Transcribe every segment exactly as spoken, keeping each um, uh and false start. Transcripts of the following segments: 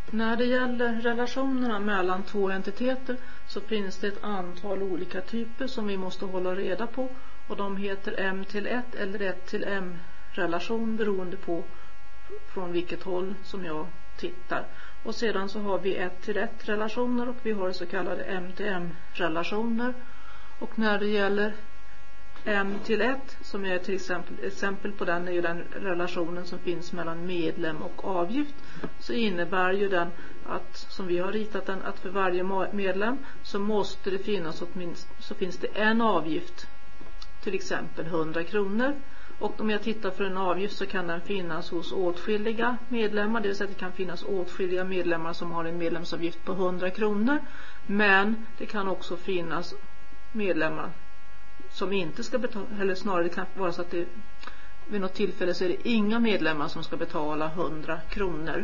När det gäller relationerna mellan två entiteter så finns det ett antal olika typer som vi måste hålla reda på, och de heter M till ett eller ett till M relation beroende på från vilket håll som jag tittar. Och sedan så har vi ett till ett relationer och vi har så kallade M till M relationer. Och när det gäller M till ett, som är till exempel exempel på den, är ju den relationen som finns mellan medlem och avgift, så innebär ju den att, som vi har ritat den, att för varje medlem så måste det finnas åtminstone, så finns det en avgift, till exempel hundra kronor. Och om jag tittar för en avgift så kan den finnas hos åtskilliga medlemmar, det vill säga att det kan finnas åtskilliga medlemmar som har en medlemsavgift på hundra kronor, men det kan också finnas medlemmar som inte ska betala, eller snarare det kan vara så att det vid något tillfälle så är det inga medlemmar som ska betala hundra kronor.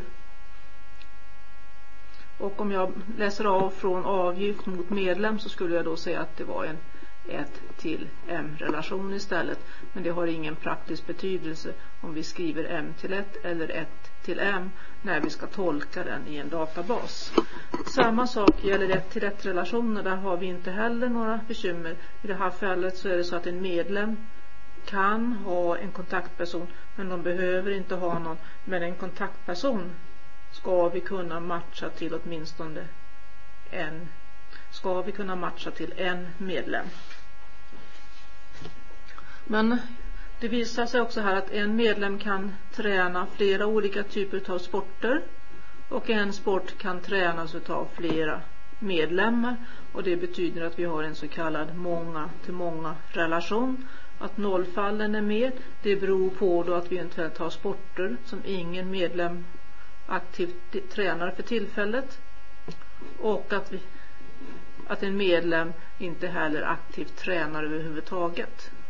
Och om jag läser av från avgift mot medlem så skulle jag då säga att det var en ett till M-relation istället. Men det har ingen praktisk betydelse om vi skriver M till ett eller ett till M när vi ska tolka den i en databas. Samma sak gäller ett till ett relationer. Där har vi inte heller några bekymmer. I det här fallet så är det så att en medlem kan ha en kontaktperson, men de behöver inte ha någon. Men en kontaktperson ska vi kunna matcha till åtminstone en ska vi kunna matcha till en medlem. Men det visar sig också här att en medlem kan träna flera olika typer av sporter, och en sport kan tränas av flera medlemmar, och det betyder att vi har en så kallad många till många relation. Att nollfallen är med, det beror på då att vi eventuellt har sporter som ingen medlem aktivt tränar för tillfället, och att vi att en medlem inte heller aktivt tränar överhuvudtaget.